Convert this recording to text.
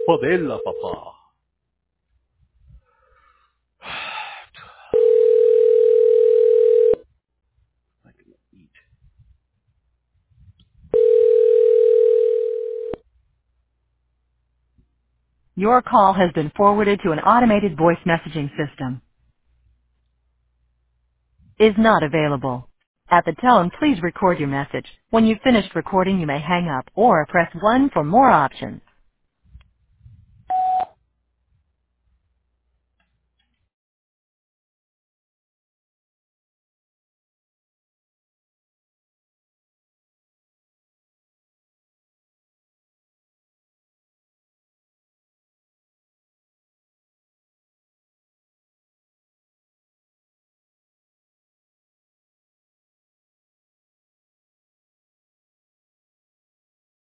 Podela, papá. Your call has been forwarded to an automated voice messaging system. Is not available. At the tone, please record your message. When you've finished recording, you may hang up or press 1 for more options.